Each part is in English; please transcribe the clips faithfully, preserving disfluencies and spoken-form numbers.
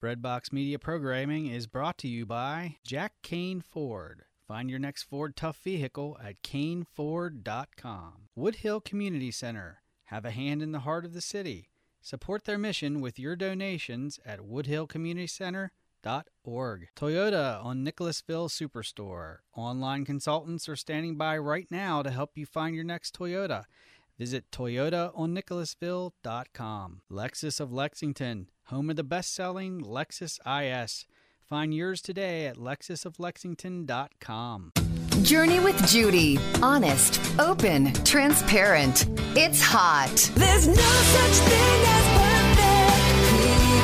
Breadbox Media programming is brought to you by Jack Kane Ford. Find your next Ford Tough vehicle at kane ford dot com. Woodhill Community Center. Have a hand in the heart of the city. Support their mission with your donations at woodhill community center dot org. Toyota on Nicholasville Superstore. Online consultants are standing by right now to help you find your next Toyota. Visit toyota on nicholasville dot com. Lexus of Lexington, home of the best-selling Lexus I S. Find yours today at lexus of lexington dot com. Journey with Judy. Honest, open, transparent. It's hot. There's no such thing as perfect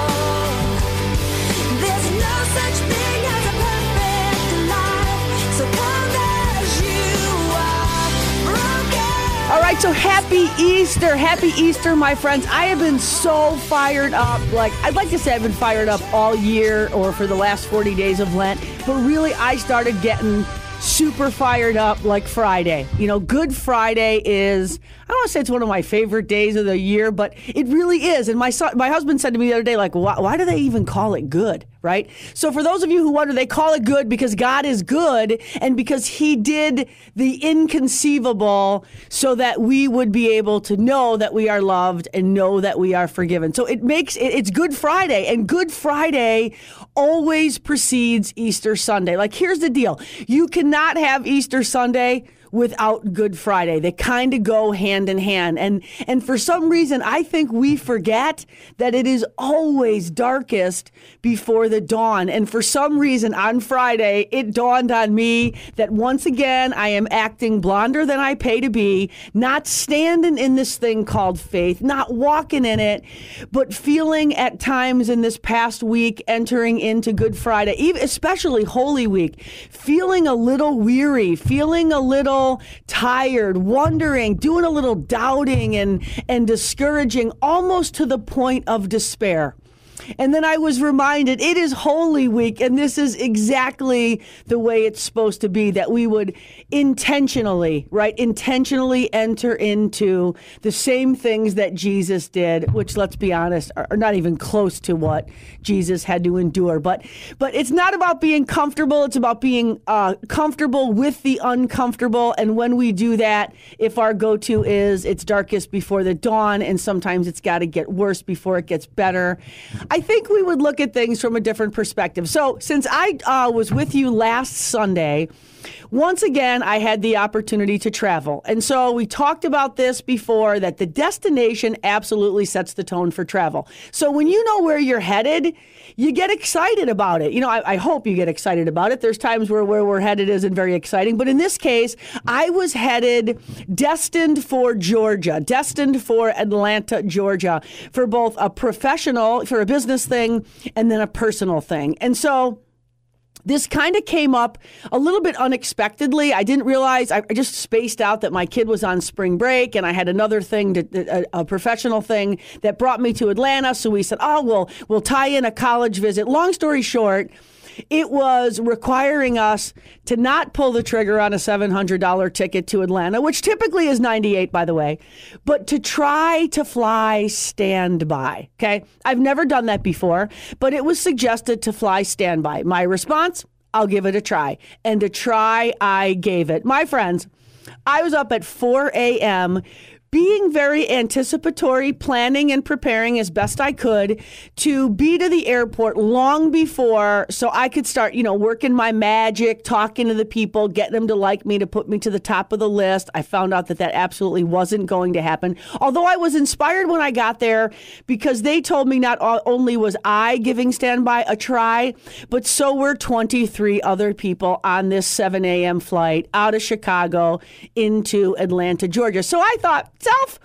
people. There's no such thing as a perfect life. So come as you are, broken. All right, so happy Easter. Happy Easter, my friends. I have been so fired up. Like, I'd like to say I've been fired up all year or for the last forty days of Lent. But really, I started getting super fired up like Friday. You know, Good Friday is, I don't want to say it's one of my favorite days of the year, but it really is. And my son, my husband said to me the other day, like, why, why do they even call it good, right? So for those of you who wonder, they call it good because God is good and because he did the inconceivable so that we would be able to know that we are loved and know that we are forgiven. So it makes, it, it's Good Friday, and Good Friday always precedes Easter Sunday. Like, here's the deal. You cannot have Easter Sunday without Good Friday. They kind of go hand in hand. And and for some reason, I think we forget that it is always darkest before the dawn. And for some reason, on Friday, it dawned on me that once again, I am acting blonder than I pay to be, not standing in this thing called faith, not walking in it, but feeling at times in this past week, entering into Good Friday, even especially Holy Week, feeling a little weary, feeling a little tired, wondering, doing a little doubting and, and discouraging, almost to the point of despair. And then I was reminded it is Holy Week, and this is exactly the way it's supposed to be, that we would intentionally, right, intentionally enter into the same things that Jesus did, which, let's be honest, are not even close to what Jesus had to endure. But but it's not about being comfortable. It's about being uh, comfortable with the uncomfortable. And when we do that, if our go-to is it's darkest before the dawn, and sometimes it's got to get worse before it gets better, I think we would look at things from a different perspective. So since I uh, was with you last Sunday, once again, I had the opportunity to travel. And so we talked about this before, that the destination absolutely sets the tone for travel. So when you know where you're headed, you get excited about it. You know, I, I hope you get excited about it. There's times where where we're headed isn't very exciting. But in this case, I was headed, destined for Georgia, destined for Atlanta, Georgia, for both a professional, for a business thing, and then a personal thing. And so this kind of came up a little bit unexpectedly. I didn't realize, I just spaced out that my kid was on spring break, and I had another thing, to, a, a professional thing that brought me to Atlanta. So we said, oh, we'll, we'll tie in a college visit. Long story short, it was requiring us to not pull the trigger on a seven hundred dollars ticket to Atlanta, which typically is ninety-eight dollars, by the way, but to try to fly standby. Okay. I've never done that before, but it was suggested to fly standby. My response, I'll give it a try. And a try I gave it. My friends, I was up at four a.m. being very anticipatory, planning and preparing as best I could to be to the airport long before, so I could start, you know, working my magic, talking to the people, getting them to like me, to put me to the top of the list. I found out that that absolutely wasn't going to happen. Although I was inspired when I got there, because they told me not only was I giving standby a try, but so were twenty-three other people on this seven a.m. flight out of Chicago into Atlanta, Georgia. So I thought, self,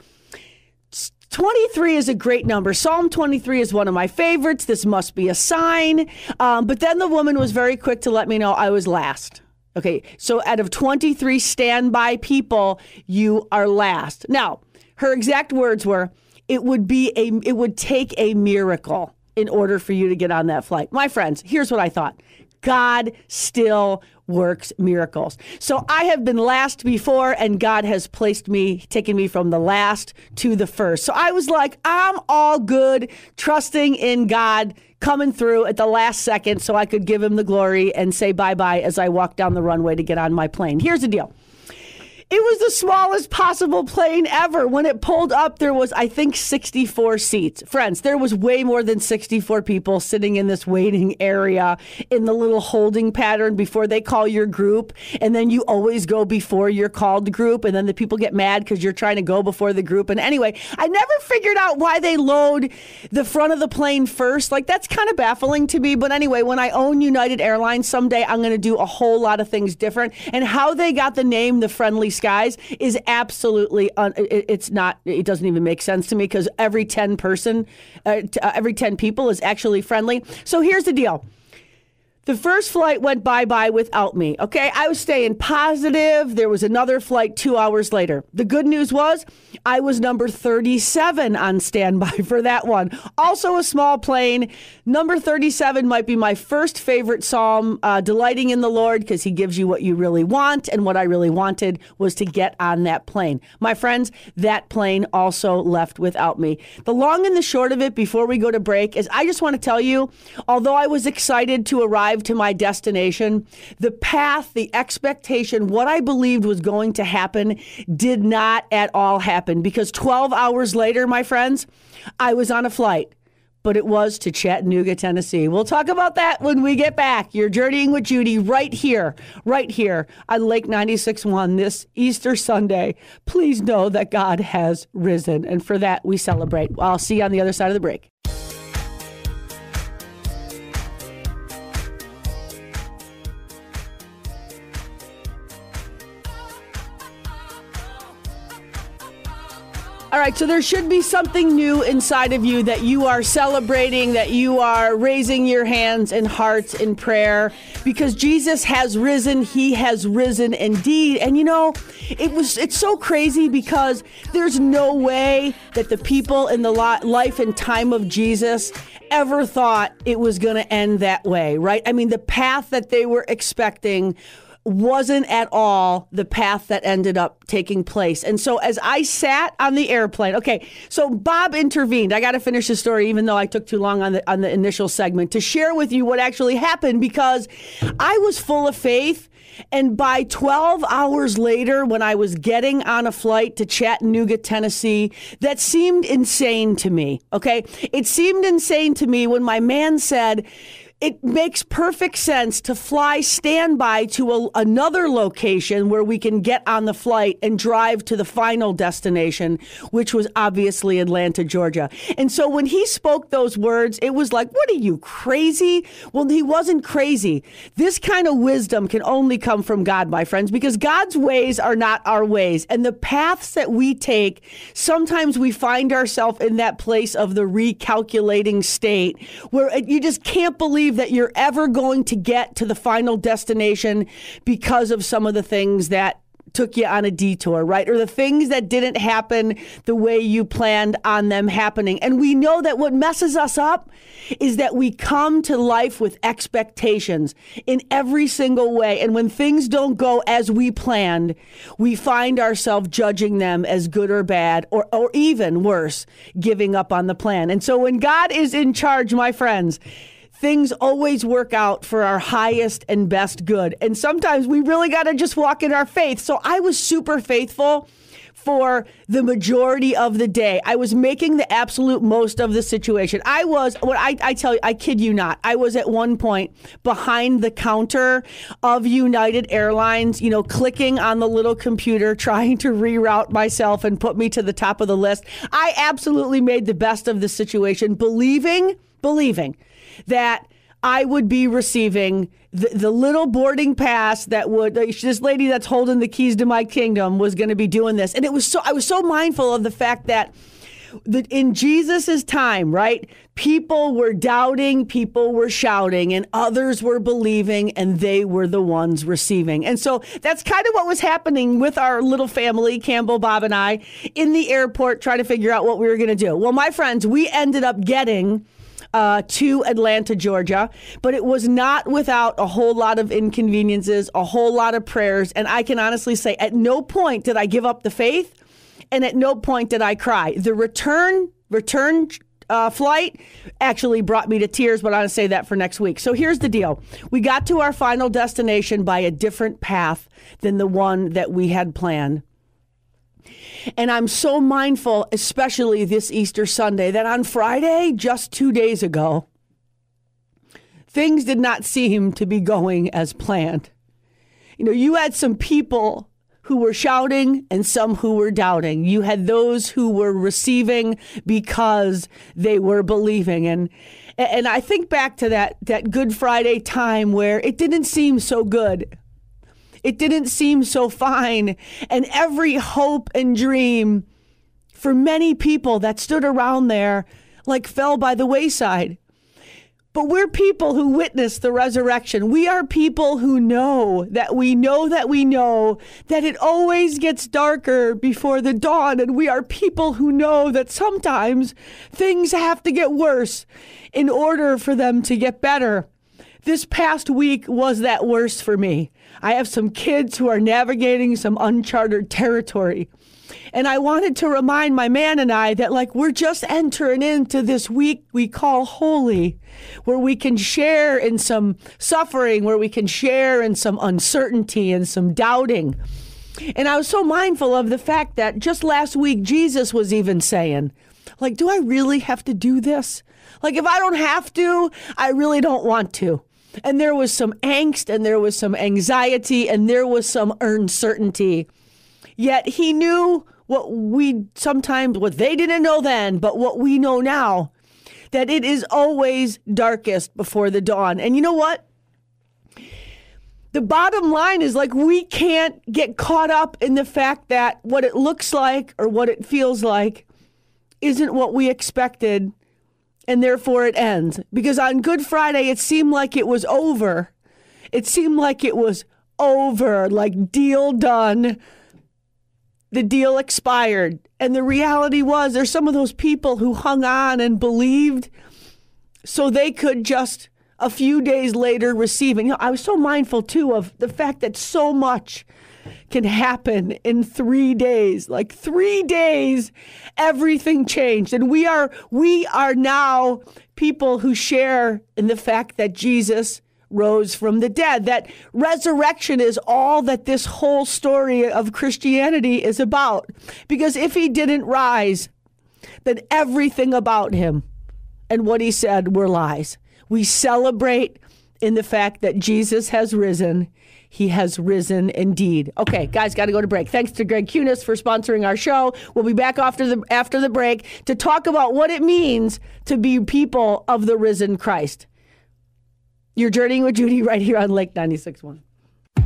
twenty-three is a great number. Psalm twenty-three is one of my favorites. This must be a sign. Um, but then the woman was very quick to let me know I was last. Okay, so out of twenty-three standby people, you are last. Now, her exact words were, it would be a, it would take a miracle in order for you to get on that flight. My friends, here's what I thought. God still works miracles. So I have been last before, and God has placed me, taken me from the last to the first. So I was like, I'm all good, trusting in God coming through at the last second so I could give him the glory and say bye-bye as I walk down the runway to get on my plane. Here's the deal. It was the smallest possible plane ever. When it pulled up, there was, I think, sixty-four seats. Friends, there was way more than sixty-four people sitting in this waiting area in the little holding pattern before they call your group. And then you always go before your called group. And then the people get mad because you're trying to go before the group. And anyway, I never figured out why they load the front of the plane first. Like, that's kind of baffling to me. But anyway, when I own United Airlines someday, I'm going to do a whole lot of things different. And how they got the name The Friendly Skies is absolutely un- it, it's not it doesn't even make sense to me, because every ten person uh, t- uh, every ten people is actually friendly. So here's the deal. The first flight went bye-bye without me, okay? I was staying positive. There was another flight two hours later. The good news was I was number thirty-seven on standby for that one. Also a small plane. Number thirty-seven might be my first favorite psalm, uh, delighting in the Lord, because he gives you what you really want, and what I really wanted was to get on that plane. My friends, that plane also left without me. The long and the short of it before we go to break is I just want to tell you, although I was excited to arrive to my destination, the path, the expectation, what I believed was going to happen did not at all happen, because twelve hours later, my friends, I was on a flight, but it was to Chattanooga, Tennessee. We'll talk about that when we get back. You're Journeying with Judy right here, right here on Lake ninety-six point one this Easter Sunday. Please know that God has risen, and for that we celebrate. I'll see you on the other side of the break. All right, so there should be something new inside of you that you are celebrating, that you are raising your hands and hearts in prayer, because Jesus has risen. He has risen indeed. And you know, it was it's so crazy, because there's no way that the people in the life and time of Jesus ever thought it was going to end that way, right? I mean, the path that they were expecting wasn't at all the path that ended up taking place. And so as I sat on the airplane, okay, so Bob intervened. I got to finish the story, even though I took too long on the on the initial segment, to share with you what actually happened, because I was full of faith. And by twelve hours later, when I was getting on a flight to Chattanooga, Tennessee, that seemed insane to me, okay? It seemed insane to me when my man said, it makes perfect sense to fly standby to a, another location where we can get on the flight and drive to the final destination, which was obviously Atlanta, Georgia. And so when he spoke those words, it was like, what are you, crazy? Well, he wasn't crazy. This kind of wisdom can only come from God, my friends, because God's ways are not our ways. And the paths that we take, sometimes we find ourselves in that place of the recalculating state where you just can't believe that you're ever going to get to the final destination because of some of the things that took you on a detour, right? Or the things that didn't happen the way you planned on them happening. And we know that what messes us up is that we come to life with expectations in every single way. And when things don't go as we planned, we find ourselves judging them as good or bad, or, or even worse, giving up on the plan. And so when God is in charge, my friends, things always work out for our highest and best good. And sometimes we really got to just walk in our faith. So I was super faithful for the majority of the day. I was making the absolute most of the situation. I was, what I, I tell you, I kid you not, I was at one point behind the counter of United Airlines, you know, clicking on the little computer, trying to reroute myself and put me to the top of the list. I absolutely made the best of the situation, believing, believing that I would be receiving the, the little boarding pass that would, this lady that's holding the keys to my kingdom was going to be doing this. And it was so, I was so mindful of the fact that that in Jesus's time, right, people were doubting, people were shouting, and others were believing, and they were the ones receiving. And so that's kind of what was happening with our little family, Campbell, Bob, and I, in the airport trying to figure out what we were going to do. Well, my friends, we ended up getting uh, to Atlanta, Georgia, but it was not without a whole lot of inconveniences, a whole lot of prayers. And I can honestly say at no point did I give up the faith, and at no point did I cry. The return, return uh, flight actually brought me to tears, but I'm going to say that for next week. So here's the deal. We got to our final destination by a different path than the one that we had planned. And I'm so mindful, especially this Easter Sunday, that on Friday, just two days ago, things did not seem to be going as planned. You know, you had some people who were shouting and some who were doubting. You had those who were receiving because they were believing. And and I think back to that, that Good Friday time where it didn't seem so good. It didn't seem so fine. And every hope and dream for many people that stood around there like fell by the wayside. But we're people who witnessed the resurrection. We are people who know that we know that we know that it always gets darker before the dawn. And we are people who know that sometimes things have to get worse in order for them to get better. This past week was that worse for me. I have some kids who are navigating some uncharted territory. And I wanted to remind my man and I that, like, we're just entering into this week we call holy, where we can share in some suffering, where we can share in some uncertainty and some doubting. And I was so mindful of the fact that just last week, Jesus was even saying, like, do I really have to do this? Like, if I don't have to, I really don't want to. And there was some angst, and there was some anxiety, and there was some uncertainty. Yet he knew what we sometimes, what they didn't know then, but what we know now, that it is always darkest before the dawn. And you know what? The bottom line is, like, we can't get caught up in the fact that what it looks like or what it feels like isn't what we expected, and therefore it ends. Because on Good Friday, it seemed like it was over. It seemed like it was over, like deal done. The deal expired. And the reality was there's some of those people who hung on and believed so they could just a few days later receive it. You know, I was so mindful too of the fact that so much can happen in three days. Like three days, everything changed. And we are we are now people who share in the fact that Jesus rose from the dead. That resurrection is all that this whole story of Christianity is about. Because if he didn't rise, then everything about him and what he said were lies. We celebrate in the fact that Jesus has risen. He has risen indeed. Okay, guys, got to go to break. Thanks to Greg Cunis for sponsoring our show. We'll be back after the after the break to talk about what it means to be people of the risen Christ. You're journeying with Judy right here on Lake ninety-six point one.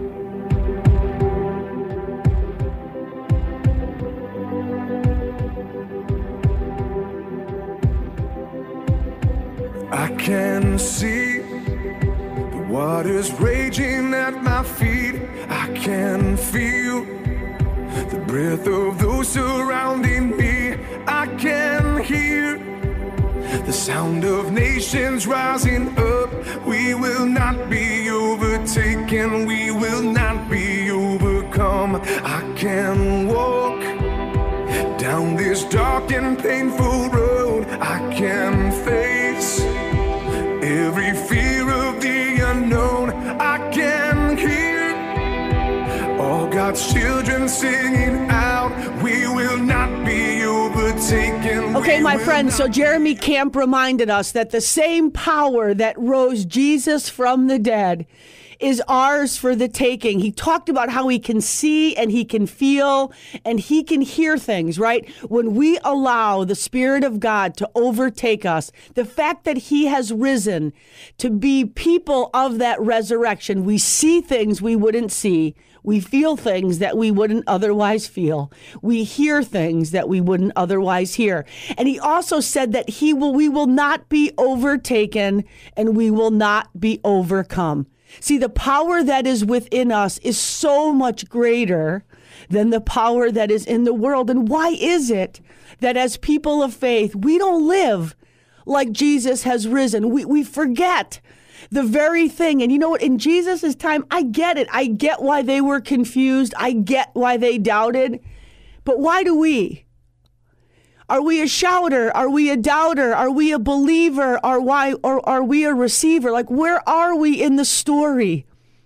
I can see the waters raging at my feet. I can feel the breath of those surrounding me. I can hear the sound of nations rising up. We will not be overtaken. We will not be overcome. I can walk down this dark and painful road. I can face every fear of the unknown. I can hear all God's children singing out. We will not be overtaken. Okay, my friends, so Jeremy Camp reminded us that the same power that rose Jesus from the dead is ours for the taking. He talked about how he can see and he can feel and he can hear things, right? When we allow the Spirit of God to overtake us, the fact that he has risen to be people of that resurrection, we see things we wouldn't see. We feel things that we wouldn't otherwise feel. We hear things that we wouldn't otherwise hear. And he also said that he will, we will not be overtaken and we will not be overcome. See, the power that is within us is so much greater than the power that is in the world. And why is it that as people of faith, we don't live like Jesus has risen. We, we forget the very thing. And you know what? In Jesus' time, I get it. I get why they were confused. I get why they doubted. But why do we? Are we a shouter? Are we a doubter? Are we a believer? Are why or are we a receiver? Like, where are we in the story?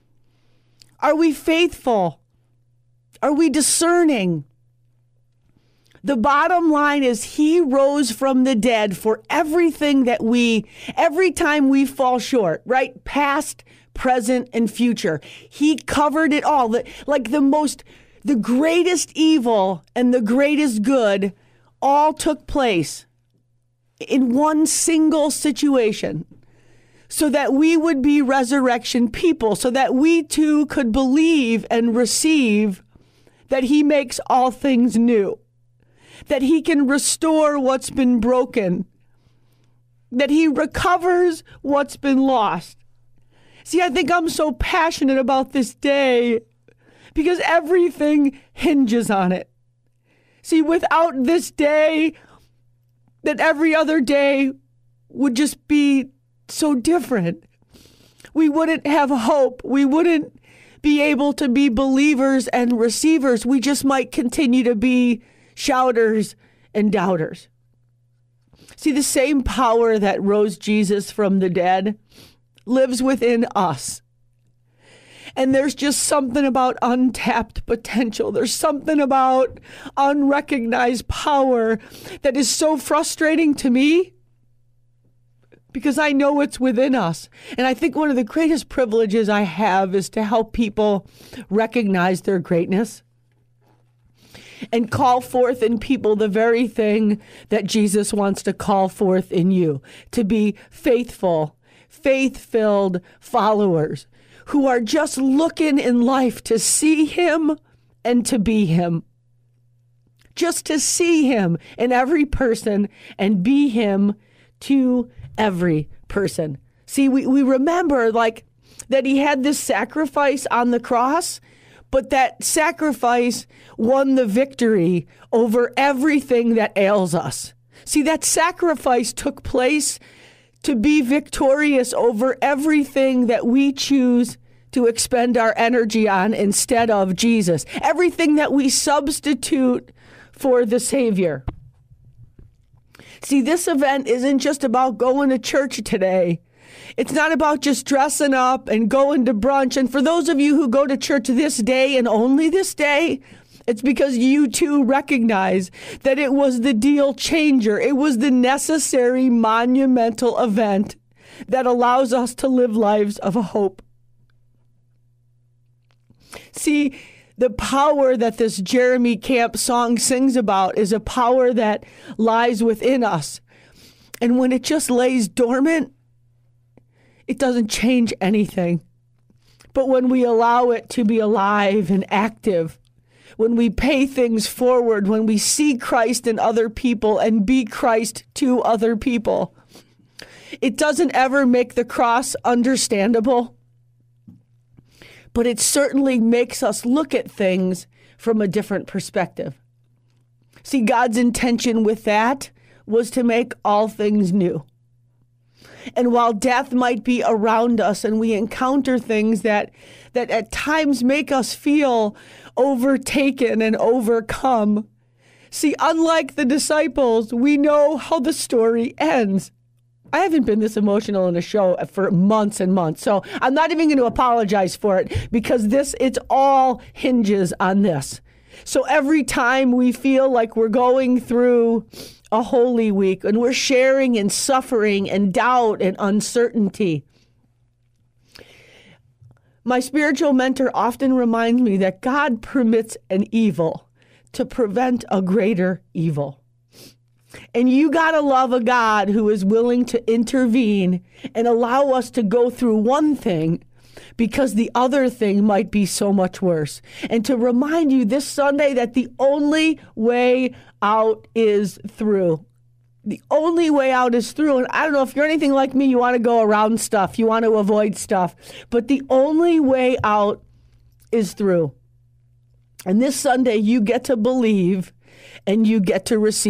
Are we faithful? Are we discerning? The bottom line is he rose from the dead for everything that we, every time we fall short, right? Past, present, and future. He covered it all. The, like the most, the greatest evil and the greatest good all took place in one single situation so that we would be resurrection people, so that we too could believe and receive that he makes all things new, that he can restore what's been broken, that he recovers what's been lost. See, I think I'm so passionate about this day because everything hinges on it. See, without this day, that every other day would just be so different. We wouldn't have hope. We wouldn't be able to be believers and receivers. We just might continue to be shouters and doubters. See, the same power that rose Jesus from the dead lives within us. And there's just something about untapped potential. There's something about unrecognized power that is so frustrating to me because I know it's within us. And I think one of the greatest privileges I have is to help people recognize their greatness and call forth in people the very thing that Jesus wants to call forth in you, to be faithful, faith-filled followers who are just looking in life to see him and to be him. Just to see him in every person and be him to every person. See, we, we remember like that he had this sacrifice on the cross, but that sacrifice won the victory over everything that ails us. See, that sacrifice took place to be victorious over everything that we choose to expend our energy on instead of Jesus. Everything that we substitute for the Savior. See, this event isn't just about going to church today. It's not about just dressing up and going to brunch. And for those of you who go to church this day and only this day, it's because you too recognize that it was the deal changer. It was the necessary monumental event that allows us to live lives of hope. See, the power that this Jeremy Camp song sings about is a power that lies within us. And when it just lays dormant, it doesn't change anything. But when we allow it to be alive and active, when we pay things forward, when we see Christ in other people and be Christ to other people, it doesn't ever make the cross understandable. But it certainly makes us look at things from a different perspective. See, God's intention with that was to make all things new. And while death might be around us and we encounter things that, that at times make us feel overtaken and overcome, see, unlike the disciples, we know how the story ends. I haven't been this emotional in a show for months and months, so I'm not even going to apologize for it because this, it's all hinges on this. So every time we feel like we're going through a Holy Week and we're sharing in suffering and doubt and uncertainty, my spiritual mentor often reminds me that God permits an evil to prevent a greater evil. And you got to love a God who is willing to intervene and allow us to go through one thing because the other thing might be so much worse. And to remind you this Sunday that the only way out is through. The only way out is through. And I don't know if you're anything like me, you want to go around stuff, you want to avoid stuff. But the only way out is through. And this Sunday, you get to believe and you get to receive.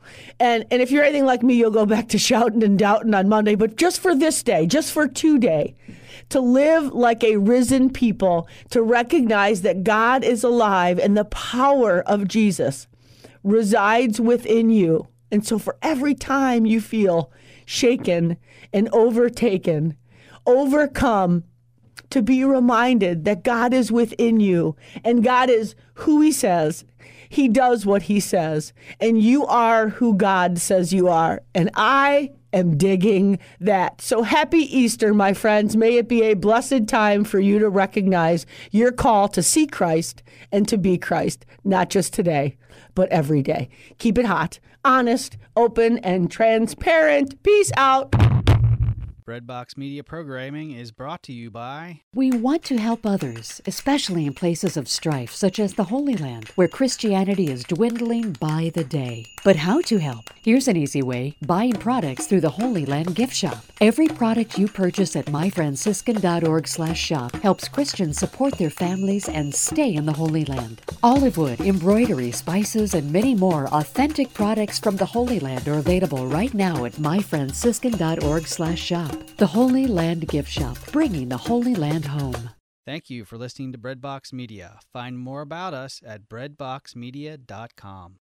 And and if you're anything like me, you'll go back to shouting and doubting on Monday. But just for this day, just for today, to live like a risen people, to recognize that God is alive and the power of Jesus resides within you. And so for every time you feel shaken and overtaken, overcome, to be reminded that God is within you and God is who he says. He does what he says, and you are who God says you are. And I am digging that. So happy Easter, my friends. May it be a blessed time for you to recognize your call to see Christ and to be Christ, not just today, but every day. Keep it hot, honest, open, and transparent. Peace out. Breadbox Media Programming is brought to you by... We want to help others, especially in places of strife, such as the Holy Land, where Christianity is dwindling by the day. But how to help? Here's an easy way: buying products through the Holy Land gift shop. Every product you purchase at my franciscan dot org slash shop helps Christians support their families and stay in the Holy Land. Olive wood, embroidery, spices, and many more authentic products from the Holy Land are available right now at my franciscan dot org slash shop. The Holy Land Gift Shop, bringing the Holy Land home. Thank you for listening to Breadbox Media. Find more about us at breadbox media dot com.